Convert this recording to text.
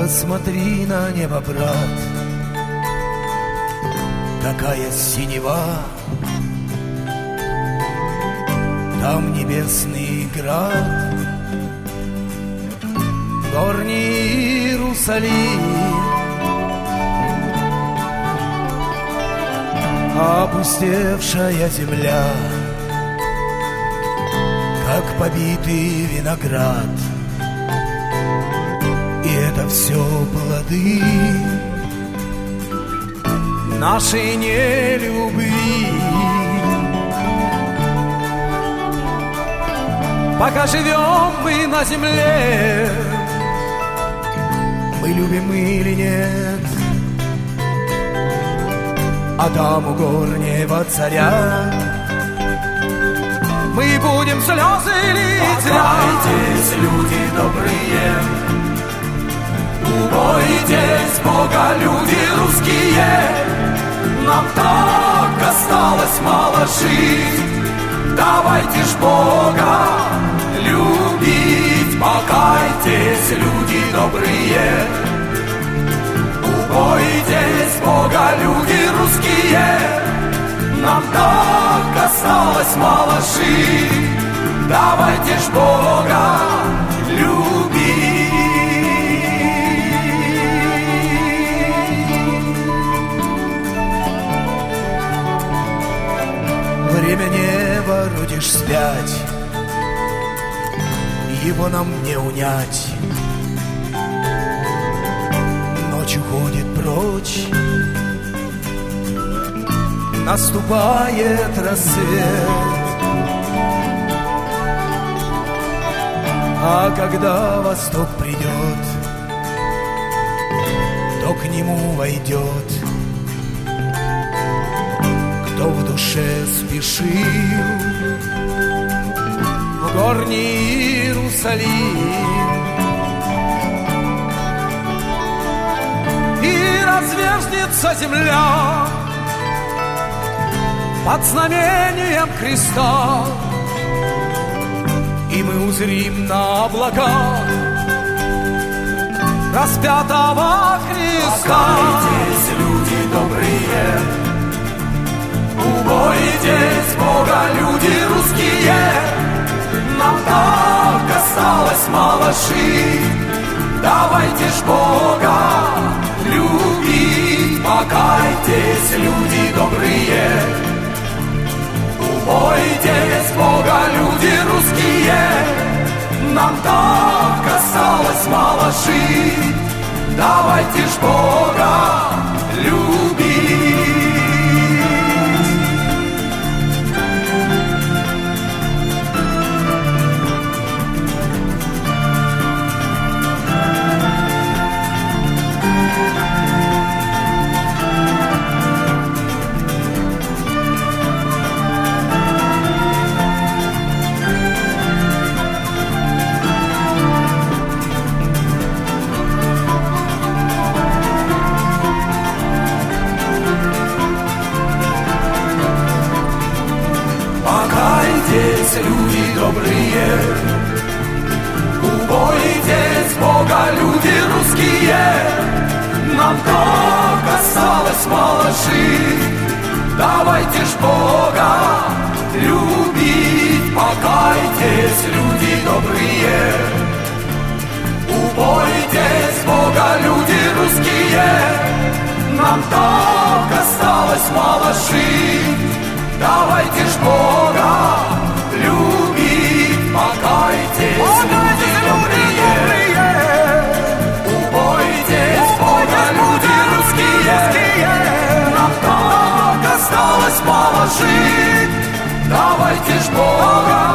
Посмотри на небо, брат, какая синева. Там небесный град, горний Иерусалим. Опустевшая земля, как побитый виноград. И это все плоды нашей нелюбви. Пока живем мы на земле, мы любим или нет Адаму горнего царя. Мы будем слезы лить. Покайтесь, люди добрые, убойтесь Бога, люди русские. Нам так осталось мало жить, давайте ж Бога любить. Покайтесь, люди добрые, убойтесь Бога, люди русские. Нам так осталось мало жить, давайте ж Бога любить. Время не воротишь вспять, его нам не унять. Ночь уходит прочь, наступает рассвет. А когда восток придет, то к нему войдет, кто в душе спешил в горний Иерусалим. И разверзнется земля под знамением креста, и мы узрим на облаках распятого Христа. Покайтесь, люди добрые, убойтесь Бога, люди русские. Нам так осталось мало жить, давайте ж Бога любить. Покайтесь, люди добрые, убойтесь Бога, люди русские. Нам так осталось мало жить, давайте ж Бога любить. Покайтесь, люди добрые, убойтесь Бога, люди русские. Нам так осталось мало жить, давайте ж Бога любить. Покайтесь, люди добрые, убойтесь Бога, люди русские. Нам так осталось мало жить, давайте ж Бога любить. Покайтесь, люди добрые, убойтесь Бога, люди русские. Нам так осталось мало жить, давайте ж Бога